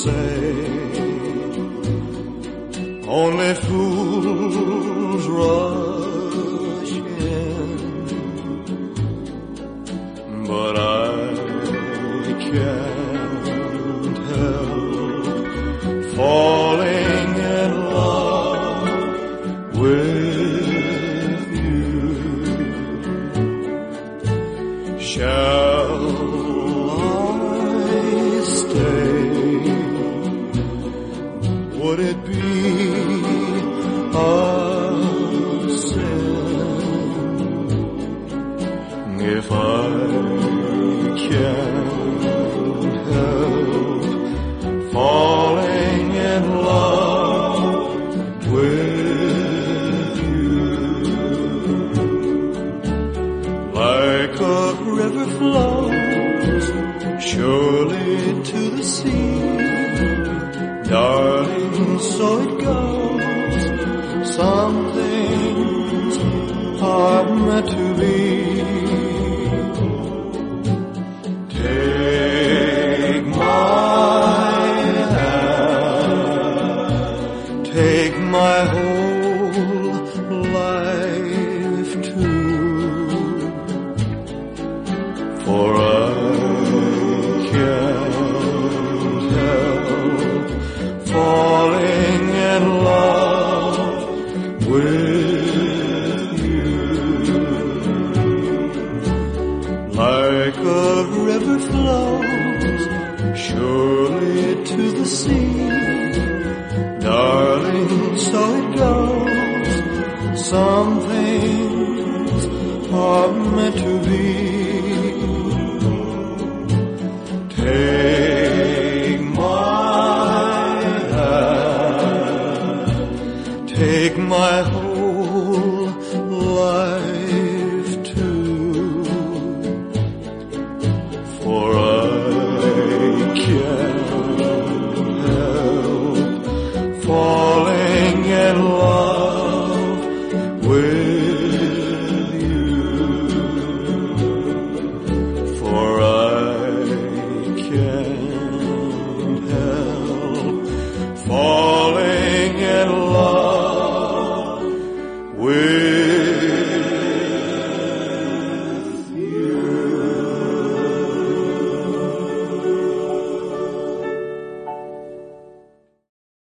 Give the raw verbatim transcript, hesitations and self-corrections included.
say only fools rush in, but I can't help falling in love with you. Shall I stay? Would it be a sin if I can't help falling in love with you? Like a river flows surely to the sea, darling, so it goes. Some things are meant to be. Take my hand, take my whole life too, for I can't help falling in love with you. Like a river flows surely to the sea, darling, so it goes. Some things are meant to be. Take my hand, take my whole life too, for I can't help falling